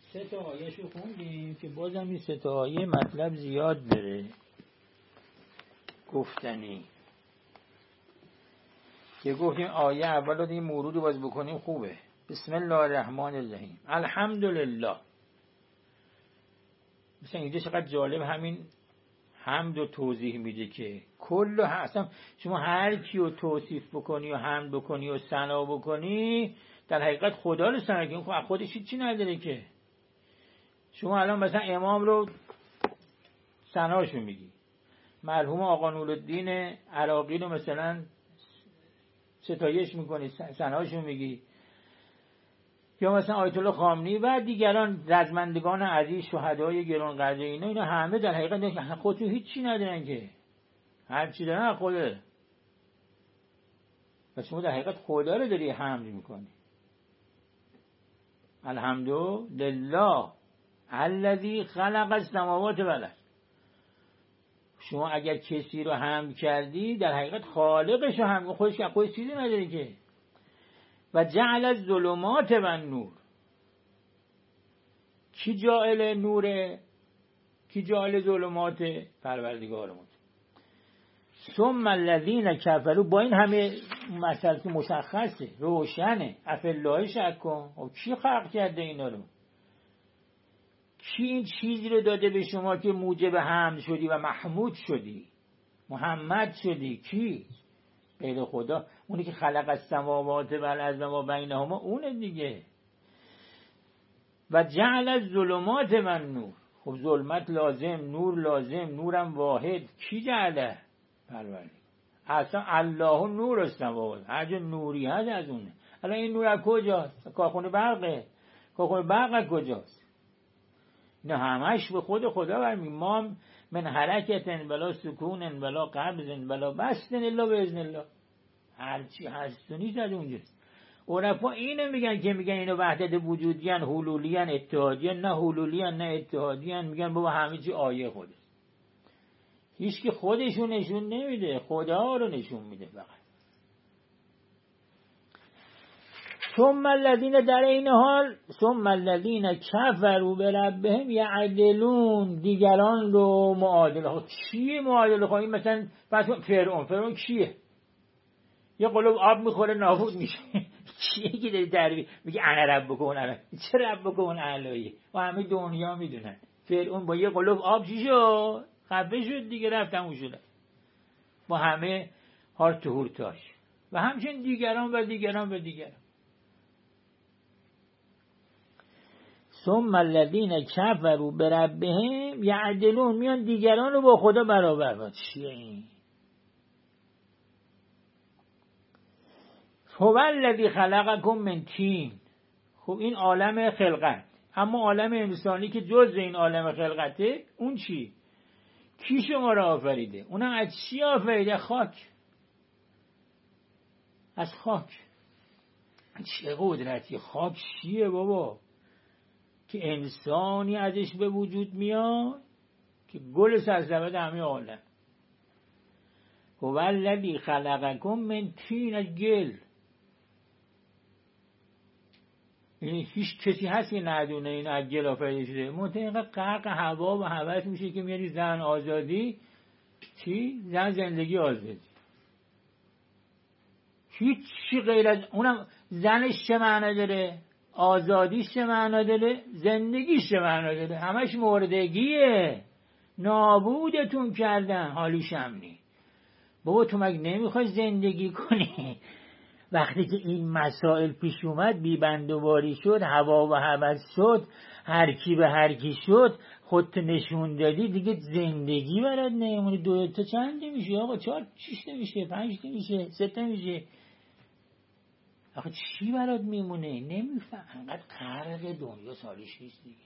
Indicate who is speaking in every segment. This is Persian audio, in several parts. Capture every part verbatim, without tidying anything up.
Speaker 1: سه تا آیه‌شو خوندیم که بازم این سه تا آیه مطلب زیاد داره گفتنی، که گفتیم آیه اول رو این مورود رو باز بکنیم خوبه. بسم الله الرحمن الرحیم الحمدلله. مثلا اینجا چقدر جالب همین حمد رو توضیح میده که کل اصلا شما هر کی رو توصیف بکنی و حمد بکنی و ثنا بکنی در حقیقت خدا رو ثنا کنی، خب خودش چی نداره که. شما الان مثلا امام رو ثناشو میگی، مرحوم آقا نورالدین عراقی رو مثلا ستایش میکنی، ثناشو میگی، یا مثلا آیت الله خامنه‌ای و دیگران رزمندگان عزیز، شهدای گرانقدر، اینا اینا همه در حقیقت خودشون هیچی ندارن که، هر چی دارن خوده. پس شما در حقیقت خدا رو داری حمد میکنی. الحمدلله الذی خلق السماوات والارض. شما اگر کسی رو حمد کردی در حقیقت خالقش رو حمد، خودش خودش چیزی نداره که. و جعل الظلمات و النور. کی جاعل نوره؟ کی جاعل ظلمات؟ پروردگارمون. ثم الذین کفروا. با این همه مسئله که مشخصه روشنه، افالله شک کن. خب کی خلق کرده اینا رو؟ کی این چیزی رو داده به شما که موجب حمد شدی و محمود شدی، محمد شدی؟ کی؟ غیر خدا. اونی که خلق السماوات والارض و ما بینهما، اونه دیگه. و جعل الظلمات و النور. خب ظلمت لازم، نور لازم، نورم واحد. کی جعله؟ پروردگار. اصلا الله نور السماوات، هر جا نوری هست از اونه. الان این نور از کجاست؟ کارخونه برقه. کارخونه برق کجاست؟ نه همش به خود خدا برمی. ما من حرکتن بلا سکونن بلا قبضن بلا بستن الا به اذن الله. هرچی هست و نیست از اونجاست. عرفا اینو میگن که میگن اینو وحدت وجودیان، حلولیان، اتحادیان. نه حلولیان نه اتحادیان. میگن بابا همه چی آیه خوده. هیچ که خودشون نشون نمیده، خدا رو نشون میده فقط. ثم الذین، در این حال ثم الذین کفروا بربهم یعدلون. دیگران رو معادله. چیه معادله کنی؟ مثلا فرعون. فرعون کیه؟ یه قلوب آب میخوره نابود میشه. چیه که داری دروی میگه انا ربکم الاعلی؟ چه ربکم الاعلی؟ و همه دنیا میدونن فرعون با یه قلوب آب چی شد؟ خفه شد دیگه، رفت تموم شد با همه هار تهورتاش. و همچنین دیگران و دیگران و دیگران. ثم الذین کفروا بربهم یعدلون. میان دیگران رو با خدا برابر با. چیه این؟ هو الذی خلقکم من طین. خب این عالم خلقت، اما عالم انسانی که جز این عالم خلقته، اون چی؟ کی شما را آفریده؟ اونم از چی آفریده؟ خاک. از خاک. چه قدرتی! خاک چیه بابا که انسانی ازش به وجود میاد که گل سرزبد همه عالم. هو الذی خلقکم من طین. از گل. یعنی هیچ کسی هست که ندونه این از گل آفریده شده؟ منطقه غرق هوا و هوس میشه که میاری زن آزادی. چی؟ زن زندگی آزادی. هیچ چی غیر از اونم. زنش چه معنی داره؟ آزادیش چه معنی داره؟ زندگیش چه معنی داره؟ همش مردگیه. نابودتون کردن. حالی شمنی. بابا تو مگه نمیخوای زندگی کنی؟ وقتی که این مسائل پیش اومد، بی بندوباری شد، هوا و هوس شد، هر کی به هر کی شد، خودت نشون دادی، دیگه زندگی برات نمیمونه. دو تا چند میشه آقا؟ چهار شش میشه، پنج میشه، سه میشه. آخه چی برات میمونه؟ نمیفهم. انقدر غرق دنیا سالیش نیست دیگه.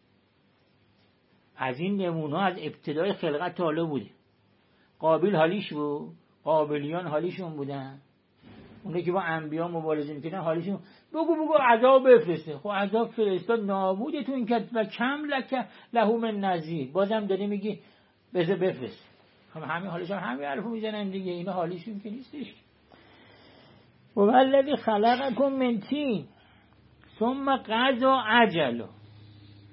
Speaker 1: از این نمونه از ابتدای خلقت تا حالا بوده. قابیل حالیش بود، قابلیان حالیشون بودن، اونه که با انبیا مبارزه میکنن حالیشون. بگو بگو عذاب بفرسته. خب عذاب فرستاد، نابودتون کرد. و کم لک له من نذیر. بازم داری میگی بذار بفرست. خب همین حالشون همین حرفو میزنن دیگه. اینا حالیشون که نیستش. و الذی خلقکم من طین ثم قضى اجله.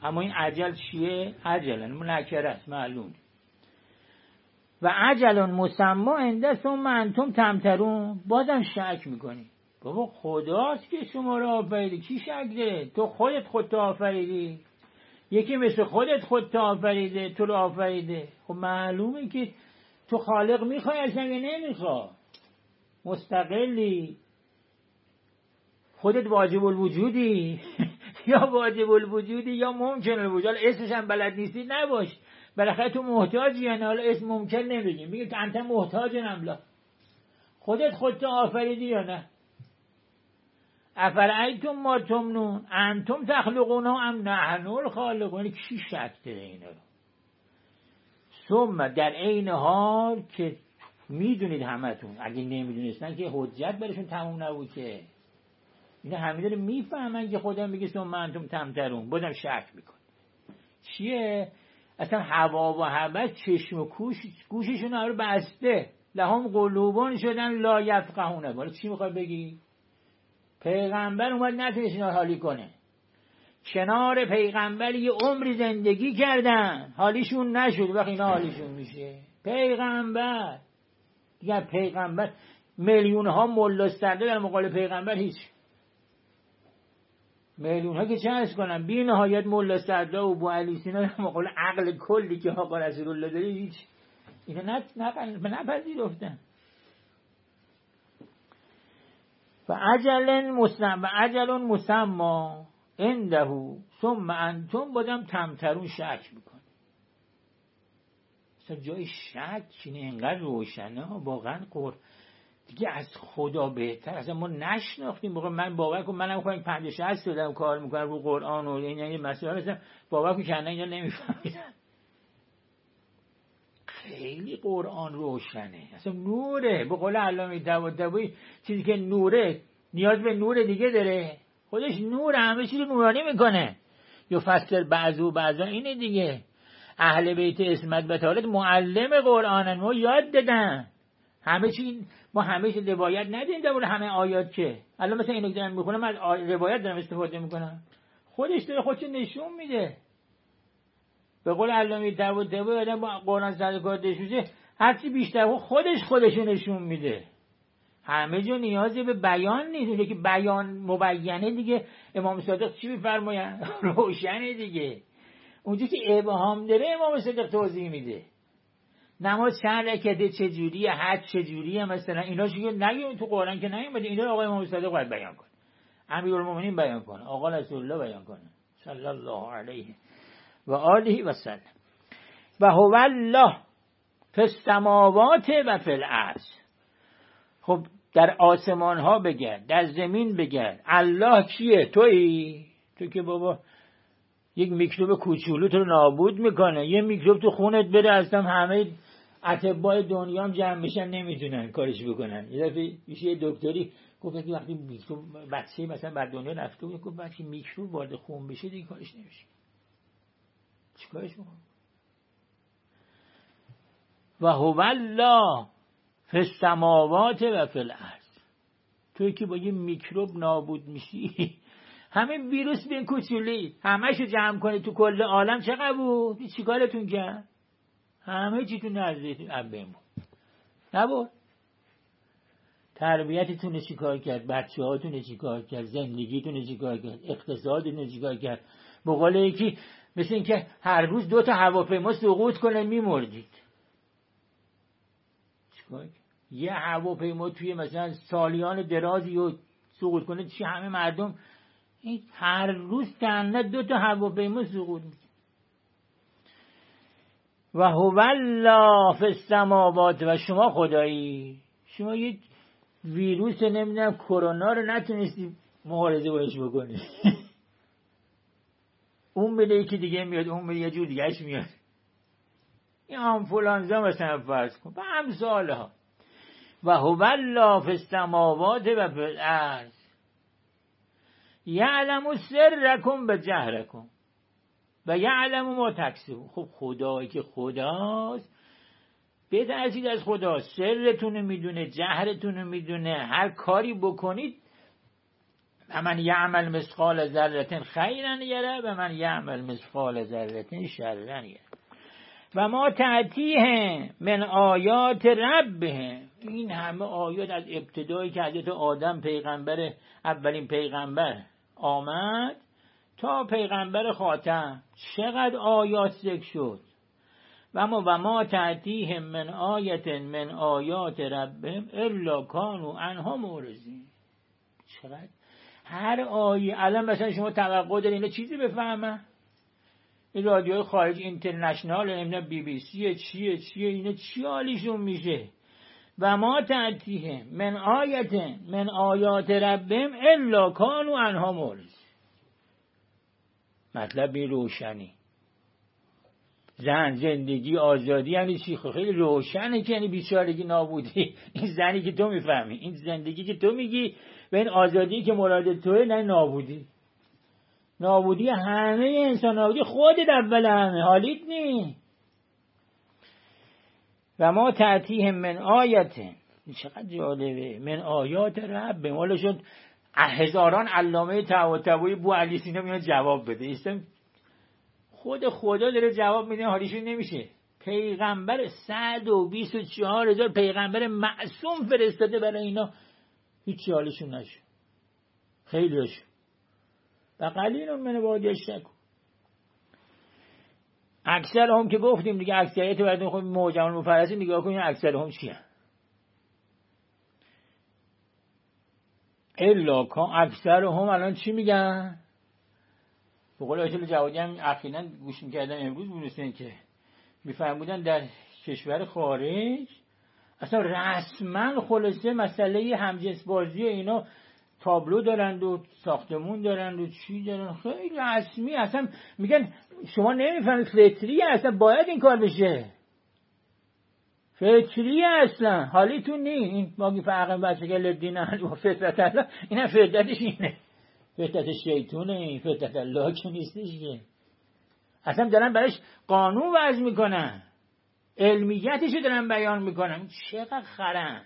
Speaker 1: اما این عجل چیه؟ عجل منکر است، معلوم. و عجل مسما عنده ثم انتم تمترون. بازم شک میکنی. بابا خداست که شما رو آفریده، کی شک داره؟ تو خودت خودت آفریدی، یکی مثل خودت خودت آفریده، تو رو آفریده. خب معلومه که تو خالق میخوای اصلا یا نمیخوای، مستقلی، خودت واجب الوجودی یا واجب الوجودی یا ممکن الوجود. اسمش هم بلد نیستی نباش، بالاخره تو محتاجی. یعنی حالا اسم ممکن نمیگیم، میگه تو انت محتاج نملا. خودت خودت آفریدی یا نه؟ افرایتم ما تمنون انتم تخلقون ام نحن الخالقون. کی شک داره اینا رو؟ ثم در عین حال که میدونید همتون، اگه نمیدونستن که حجت برشون تموم نبود که. اینا همه داره میفهمن که خدا میگه ثم انتم تمترون. بودم شک میکن چیه؟ اصلا هوا و هوس چشم و کوش گوششون رو بسته، لهم قلوبون شدن لا یفقهونه. بالا چی میخوای بگی؟ پیغمبر اومد نتونست اینا حالی کنه. کنار پیغمبر یه عمری زندگی کردن، حالیشون نشد. وقتی اینا حالیشون میشه پیغمبر دیگه. پیغمبر میلیون ها ملا سرده در مقابل پیغمبر هیچ. میلیون ها که چه عرض کنم، بی نهایت ملا سرده و ابو علی سینا در مقابل عقل کلی که آقا رسول الله داره هیچ. اینا نپذیرفتن. و عجل مسمى و عجل مسمى عنده ثم انتم بودم تمترون. شک میکن. اصلا جای شک اینه، اینقدر روشنه. واقعا قر دیگه از خدا بهتر اصلا ما نشناختیم. موقع من باور کنم، منم کنم پنجاه شصت سالم کار میکنم رو قرآن و این این مسائل، مثلا باور کنم که اینا نمیفهمیدن. خیلی قرآن روشنه، اصلا نوره. به قول علامه طباطبایی چیزی که نوره نیاز به نور دیگه داره. خودش نور، همه چیز رو نورانی میکنه. یا فسر بعضو بعضا اینه دیگه. اهل بیت عصمت بطالت معلم قرآنن، ما یاد دادن همه چی. ما همه چی روایت ندیم در همه آیات که الان مثلا اینو دارم میخونم، من روایت دارم استفاده میکنم. خودش داره خودش نشون میده. به قول علامه طباطبایی آدم با قرآن صدقات دشوشه هرچی بیشتر خودش خودشو نشون میده. همه جا نیازی به بیان نیست. اونجا که بیان مبینه دیگه، امام صادق چی میفرماین؟ روشنه دیگه. اونجا که ابهام داره امام صادق توضیح میده. نماز چند رکعته چجوریه، حج چجوریه، مثلا اینا چیه نگیم تو قرآن که نمیاد. اینا آقای امام صادق باید بیان کنه، امیرالمومنین بیان کنه، آقا رسول الله بیان کنه صلی الله علیه و آله و سلم. و هو الله فی السماوات و فی الارض. خب در آسمان ها بگرد، در زمین بگرد. الله کیه؟ تویی؟ تو که بابا یک میکروب کوچولو تو رو نابود میکنه. یه میکروب تو خونت بره اصلا همه اطباء دنیا هم جمع بشن نمیتونن کارش بکنن. یه دفعه یه دکتری گفت که وقتی میکروب بچه مثلا بر دنیا رفته بود، گفت وقتی میکروب وارد خون بشه دیگه کارش نمیشه. چیکارش میکنه؟ و هو الله فی السماوات و فی الارض. توی که با یه میکروب نابود میشی، همه ویروس بین کوچولی همه‌شو جمع کنی تو کل عالم چقدر بود؟ چیکارتون کرد؟ همه چی تو نزدیک ابمون نبود. تربیتتون چیکار کرد؟ بچه‌هاتون چیکار کرد؟ زندگیتون چیکار کرد؟ اقتصادتون چیکار کرد؟ به قول یکی مثل این که هر روز دو تا هواپیما سقوط کنه میمردید. چیکار کرد؟ یه هواپیما توی مثلا سالیان درازی رو سقوط کنه چی همه مردم این هر روز تنها دو تا هواپیما سقوط میکنه. و هو الله فی السماوات. و شما خدایی، شما یه ویروس نمیدونم کرونا رو نتونستی مبارزه باش بکنی. اون بده یکی دیگه میاد، اون بده یه جور دیگهش میاد. این آنفولانزا مثلا فرض کن و امثالها. و هو الله فی السماوات و فی الارض یعلم سرکم و جهرکم و یعلم ما تکسبون. خب خدایی که خداست، بترسید از خدا. سرتون میدونه، جهرتون میدونه. هر کاری بکنید و من یعمل مثقال ذره خیرا یره و من یعمل مثقال ذره شرا یره و ما تأتیهم من آیات ربهم. این همه آیات از ابتدایی که حضرت آدم پیغمبر اولین پیغمبر آمد تا پیغمبر خاتم چقدر آیات ذکر شد. و ما و ما تأتیهم من آیت من آیات ربهم الا کانوا عنها معرضین. چقدر هر آیه الان مثلا شما توقع دارین اینا چیزی بفهمن؟ این رادیوهای خارج اینترنشنال اینا بی بی سی چیه چیه اینا چی حالیشون میشه؟ و ما تأتیهم من آیت من آیات ربهم الا کانوا عنها معرضین. مطلب این روشنی. زن، زندگی، آزادی یعنی چی؟ خیلی روشنه که یعنی بیچارگی، نابودی. این زنی که تو میفهمی، این زندگی که تو میگی و این آزادی که مراد توه، نه نابودی. نابودی همه انسان، نابودی خودت اول همه، حالیت نی. و ما تأتیهم من آیت، چقدر جالبه، من آیات رب. حالا شد هزاران علامه طباطبایی بو علی سینا میاد جواب بده، ایستم خود خدا داره جواب میده، حالیشون نمیشه. پیغمبر صد و بیست و چهار هزار پیغمبر معصوم فرستاده برای اینا، هیچ حالشون نشد. خیلی هاشون و قلیل من عبادی الشکور. اکثر هم که گفتیم دیگه، اکثریت باید خود معجم المفرسی نگاه کنیم اکثر هم چی هم. الا کان اکثر هم الان چی میگن؟ به قول آیت الله جوادی هم اخیراً گوش میکردن امروز بودن که میفهمودن در کشور خارج اصلا رسما خلاصه مسئله همجنس بازی و اینا تابلو دارند و ساختمون دارند و چی دارند، خیلی رسمی. اصلا میگن شما نمیفهمید فطریه، اصلا باید این کار بشه، فطریه اصلا، حالیتون نی. این ماگی فرقم بچه که لدین و فطرت الله، این هم فطرتش اینه، فطرت شیطونه، این فطرت الله که نیستش که. اصلا دارن براش قانون وضع میکنن، علمیتشو دارن بیان میکنن. چقدر خرن.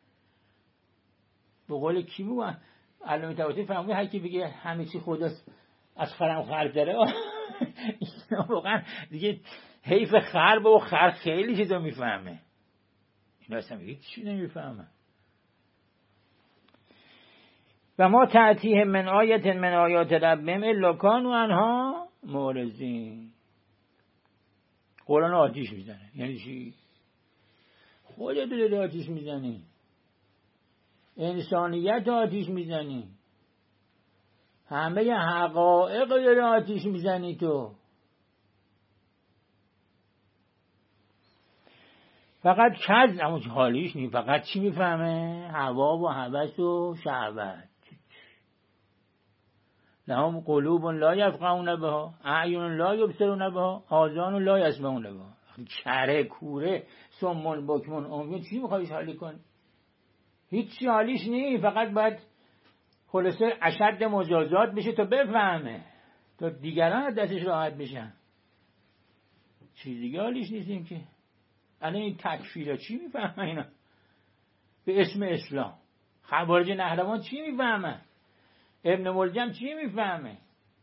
Speaker 1: به قول کی بگن علامه طباطبایی فرموده هر کی بگه همه چی خداست از خرم خر داره، اینا واقعا دیگه حیف خر و خر خیلی چیزا میفهمه، اینا اصلا هیچ چی نمیفهمه. و ما تأتیهم من آیت من آیات ربهم الا کانوا عنها معرضین. قرآن آتیش میزنه، یعنی چی؟ خودت داری آتیش میزنی، انسانیت آتیش میزنی، همه حقایق داری آتیش میزنی تو. فقط کز اما حالیش نی، فقط چی میفهمه؟ هوا و هوس و شهوت. لهم قلوب لا یفقهون بها، اعین لا یبصرون بها، آذان لا یسمعون بها. کره کوره صم بکم عمی، چی میخوایش حالی کن؟ هیچی حالیش نی، فقط باید خلاصه اشد مجازات بشه تا بفهمه، تا دیگران دستش راحت بشن. چیز دیگه حالیش نیستیم که. الان این تکفیرها چی میفهمن اینا به اسم اسلام؟ خوارج نهروان چی میفهمن؟ ابن ملجم چی میفهمه؟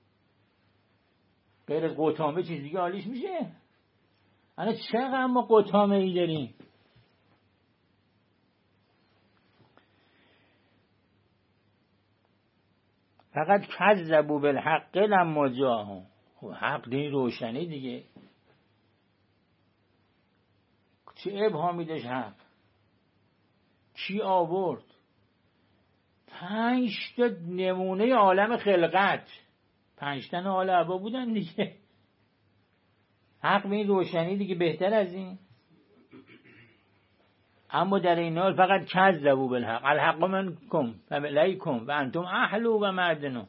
Speaker 1: غیر از قطامه چیز دیگه حالیش میشه؟ الان چقدر ما قطامه ای داریم؟ فقط کذبوا بالحق لما جاءهم. خب حق دین روشنی دیگه، چه ابهامی داشت حق؟ کی آورد؟ پنج تا نمونه عالم خلقت، پنج تا حال عبا بودن دیگه. حق به این روشنی دیگه بهتر از این. اما در این حال فقط کذبوا بالحق، الحق منکم و الیکم و انتم اهل و معدن.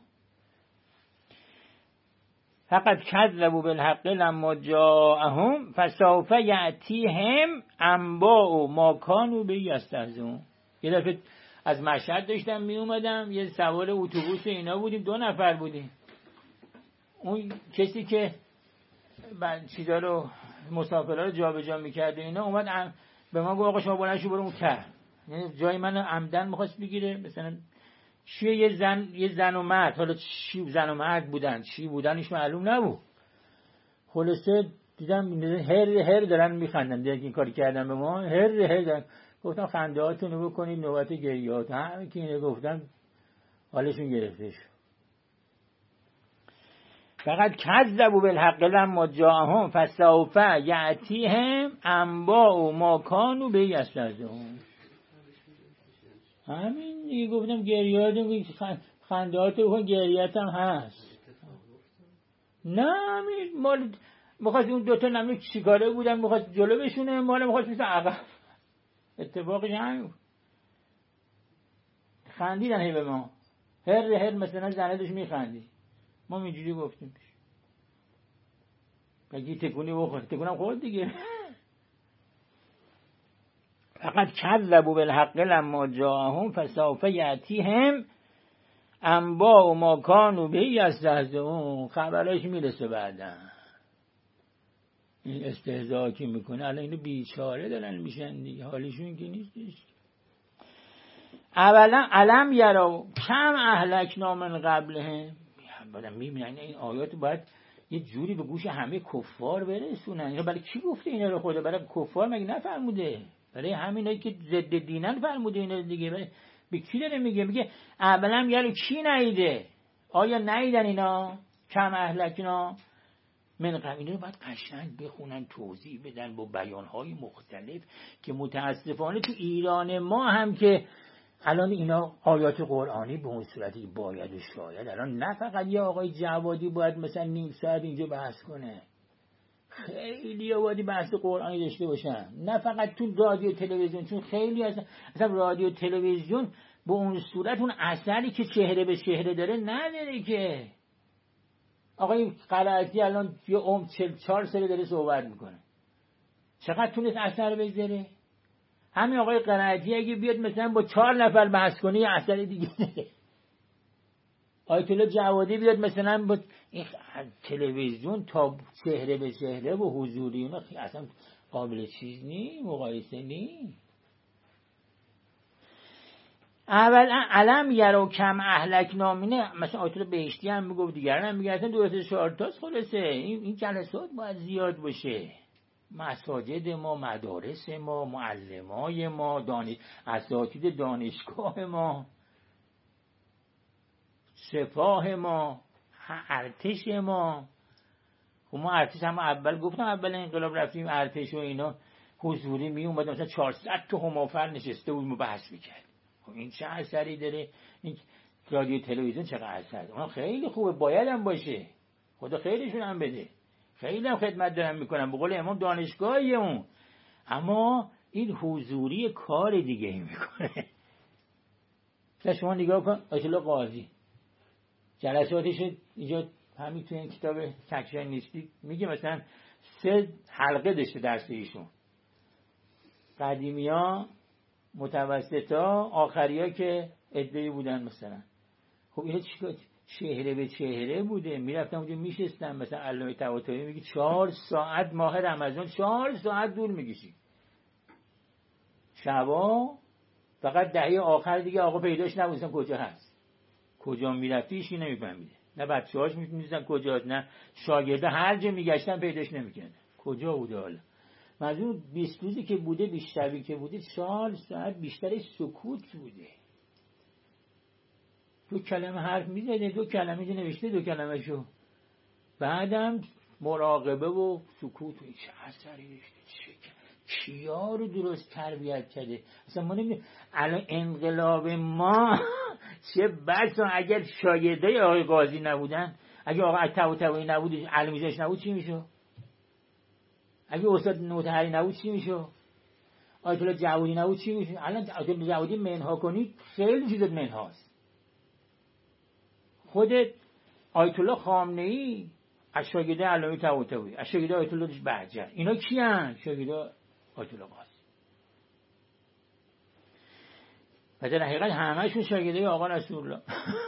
Speaker 1: فقط کذبوا بالحق لما جاءهم فسوف یأتیهم انباء ما کانوا به یستهزئون. یه دفعه از مشهد داشتم می اومدم، یه سوار اتوبوس اینا بودیم، دو نفر بودیم. اون کسی که چیزا رو مسافرها رو جابجا می‌کرد اینا اومد به ما گفت آقا شما بلند شو برو اون ته، یعنی جای من عمدن می‌خواست بگیره، مثلا چیه یه زن یه زن و مرد، حالا چی زن و مرد بودن چی بودنش معلوم نبود. خلاصه دیدم هر هر دارن میخندن، دیگه این کاری کردن به ما، هر هر دارن. گفتم خنده هاتونو بکنید، نوبت گریه‌هات. همین که اینو گفتم حالشون گرفته شد. فقط کذبوا بالحق لما جاءهم فسوف یأتیهم انباء ما کانوا به یستهزئون. همین دیگه گفتم گریه‌هاتون خنده‌هاتون بکن، گریه‌ات هم هست. نه همین مال میخواست اون دوتا نمی چیکاره بودن، میخواست جلو بشونه، مال میخواست میشه عقب. اتفاقی همین خندیدن هی به ما، هر هر مثلا زنه داشت میخندی، ما اینجوری گفتیم بگی تکونی بخور، تکونم خورد دیگه. فقط کذبوا بالحق لما جاءهم فسوف یأتیهم انباء ما کانوا به یستهزئون. خبرش میرسه بعدا. این استهزا که میکنه الان اینو بیچاره دارن میشن دیگه، حالشون که نیستش. اولا علم یرا کم اهلکنا من قبلهم. بعدم میبینن این آیات باید یه جوری به گوش همه کفار برسونن. اینا برای کی گفته اینا رو؟ خدا برای کفار مگه نفرموده؟ برای همینایی که ضد دینن فرموده اینا دیگه. برای به کی داره میگه؟ میگه اولا یارو کی نیده؟ آیا نیدن اینا کم اهلکنا من قبل؟ اینا رو باید قشنگ بخونن، توضیح بدن با بیانهای مختلف که متاسفانه تو ایران ما هم که الان اینا آیات قرآنی به اون صورتی باید و شاید الان نه فقط یه آقای جوادی باید مثلا نیم ساعت اینجا بحث کنه، خیلی آوادی بحث قرآنی داشته باشن، نه فقط تو رادیو تلویزیون، چون خیلی اصلا, اصلا رادیو تلویزیون به اون صورت اون اثری که چهره به چهره داره نداره که. آقای قرائتی الان یه عمر چهل چهار ساله داره صحبت میکنه، چقدر تونست اثر بذاره؟ همین آقای قرائتی اگه بیاد مثلا با چهار نفر بحث کنه یه اثر دیگه نه. آیت الله جوادی بیاد مثلا با این تلویزیون تا چهره به چهره و حضوری اینا اصلا قابل چیز نی، مقایسه نی. اولا علم یرا کم اهلکنا منه، مثلا آیت الله بهشتی هم میگفت، دیگران هم میگن اصلا دو تا چهار تاست. خلاصه این این جلسات باید زیاد باشه. مساجد ما، مدارس ما، معلمای ما، دانش اساتید دانشگاه ما، سپاه ما، ارتش ما. خب ما ارتش هم اول گفتم اول انقلاب رفتیم ارتش و اینا حضوری می اومد، مثلا چهارصد تا همافر نشسته بود مباحث میکرد. خب این چه اثری داره؟ این رادیو تلویزیون چقدر اثر داره؟ اون خیلی خوبه، باید هم باشه، خدا خیرشون هم بده، خیلی هم خدمت دارن میکنن، به قول امام دانشگاهی اون. اما این حضوری کار دیگه ای میکنه. مثلا شما نگاه کن آیت الله قاضی جلساتش اینجا همین تو این کتاب تکشن نیستی میگه مثلا سه حلقه داشته درس ایشون، قدیمی ها، متوسط ها، آخری ها که عده‌ای بودن مثلا. خب اینا چیکار؟ چهره به چهره بوده، میرفتم اونجا میشستم. مثلا علامه طباطبایی میگه چهار ساعت ماه رمضان چهار ساعت دور میکشید، شبا فقط دهه آخر دیگه آقا پیداش نبودن کجا هست، کجا میرفتی هیچ کی نمیفهمیده، نه بچه‌هاش میدونستن کجاست، نه شاگردا هر جا میگشتن پیداش نمیکردن کجا بوده. حالا منظور بیست روزی که بوده، بیست شبی که بوده، چهار ساعت بیشتر سکوت بوده. دو کلمه حرف میزنه، دو کلمه نوشته، دو کلمه شو بعدم مراقبه و سکوت. چه اثری داشته؟ چه کیا رو درست تربیت کرده؟ اصلا ما نمیدونیم الان انقلاب ما چه بسا اگر شاگردای آقای قاضی نبودن، اگه آقای طباطبایی نبود، علمیزش نبود چی میشو؟ اگه استاد نوطهری نبود چی میشو؟ آیت الله جوادی نبود چی میشو؟ الان آیت الله جوادی منها کنید خیلی چیزات منهاست. خودت آیت الله خامنه‌ای از شاگرد علامه طباطبایی، از شاگرد آیت الله بهجت، اینا کیان؟ شاگرد آیت الله قاضی. پس در حقیقت همه‌شون شاگرد آقا رسول الله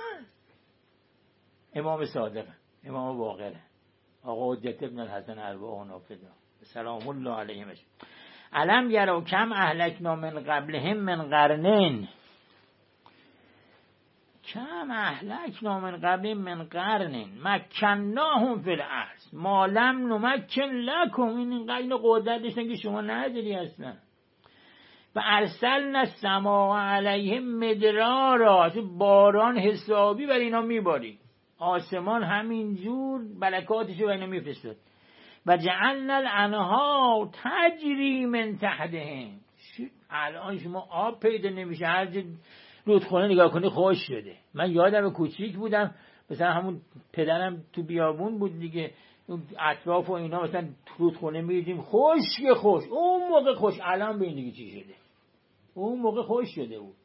Speaker 1: امام صادق، امام باقر، آقا حجت ابن الحسن ارواح نافذه سلام الله علیهم. علم یرا کم اهلکنا من قبلهم من قرنین کم اهلکنا من قبل من قرن مکناهم فی الارض ما لم نمکن لکم. این اینقدر اینو قدرت داشتن که شما نداری اصلا. و ارسلنا السماء علیهم مدرارا، باران حسابی بر اینا میباری، آسمان همینجور برکاتشو بر اینا میفرستاد. و جعلنا الانهار تجری من تحتهم. الان شما آب پیدا نمیشه، هر جا رودخونه نگاه کنی خوش شده. من یادم کوچیک بودم مثلا همون پدرم تو بیابون بود دیگه، اون اطراف و اینا مثلا رودخونه میدیم خشک خوش، اون موقع خوش. الان ببین دیگه چی شده، اون موقع خوش شده بود.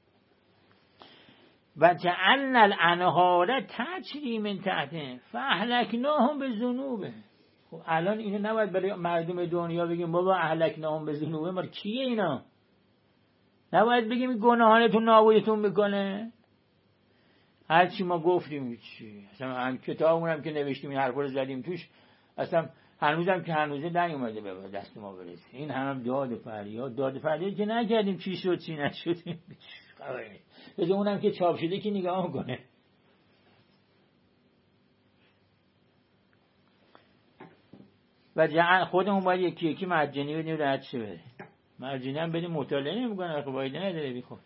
Speaker 1: و جعلنا الانهار تجری من تحتهم فاهلکناهم بذنوبهم. خب الان اینو نباید برای مردم دنیا بگیم بابا اهلکناهم بذنوبهم، ما کیه اینا؟ نباید بگیم گناهانتون نابودتون میکنه. هرچی ما گفتیم چی اصلا هم کتابمون هم که نوشتیم این حرفا رو زدیم توش، اصلا هنوزم که هنوزه نیومده به دست ما برسه. این هم داد و فریاد، داد و فریاد که نکردیم چی شد چی نشد خبری. بذار اونم که چاپ شده که نگاه میکنه. و جعل خودمون باید یکی یکی مجانی بدیم رد شه بره. مجانی هم بدیم مطالعه نمیکنه، خب باید نداره بیخود.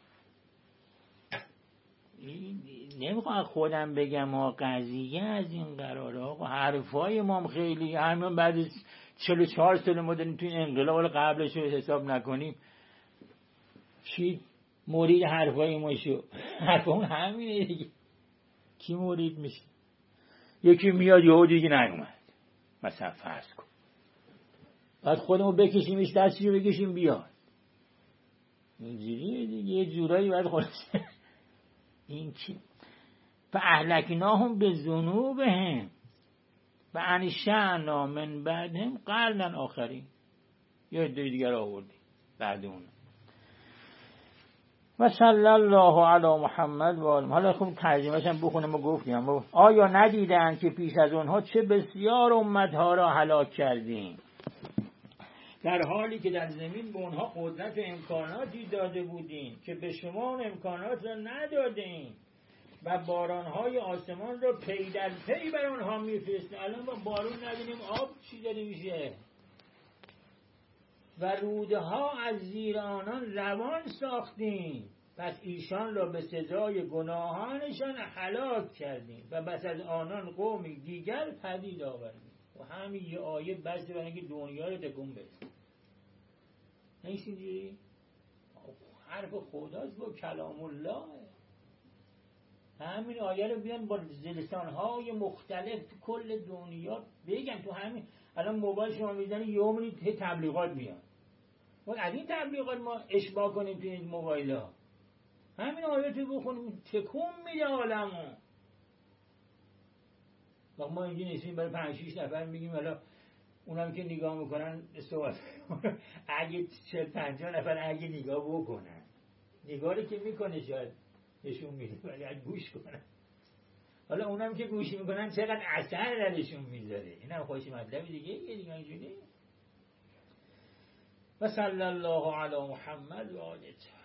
Speaker 1: نمیخوام خودم بگم ما قضیه از این قراره. آقا حرفای ما هم خیلی همین بعد چهل و چهار سال ما داریم تو این انقلاب قبلش رو حساب نکنیم چی مرید حرفای ما شو. حرفمون همینه دیگه. کی مرید میشه؟ یکی میاد یهو دیگه نیومد مثلا فرض کن، بعد خودمون بکشیمش دستی رو بکشیم بیاد اینجوریه دیگه. یه جورایی باید خلاص این چی؟ فاهلکناهم بذنوبهم و انشأنا من بعدهم قرنا آخرین. یه عده دیگر آوردی بعد اون. و صلی الله علی محمد و آله. حالا خب ترجمه‌اش هم بخونم و گفتیم آیا ندیدند که پیش از اونها چه بسیار امتها را هلاک کردیم، در حالی که در زمین به اونها قدرت و امکاناتی داده بودیم که به شما امکانات را ندادیم و بارانهای آسمان را پی در پی بر اونها میفرستیم. الان با بارون نداریم آب چی داره میشه؟ و رودها از زیر آنان روان ساختیم، پس ایشان را به سزای گناهانشان هلاک کردیم و بس از آنان قومی دیگر پدید آوردیم. و همین یه آیه بس برای اینکه دنیا رو تکون بده. نیست اینجوری؟ حرف خداست با کلام الله. همین آیه رو بیان با لسان‌های مختلف تو کل دنیا بگن. تو همین الان موبایل شما میزنی یه منی تبلیغات میاد. ما از این تبلیغات ما اشباع کنیم تو این موبایل‌ها. همین آیه تو بخونیم تکون میده عالمو. و ما اینجا نیستیم برای پنج شش نفر میگیم حالا اونم که نگاه میکنن صحبت اگه چهل پنجاه نفر اگه نگاه بکنن، نگاه رو که میکنه شاید نشون میده ولی اگه گوش کنن، حالا اونم که گوش میکنن چقدر اثر درشون میذاره. این هم خوش مطلب دیگه یه دیگه اینجوری. و صلی الله علی محمد و آله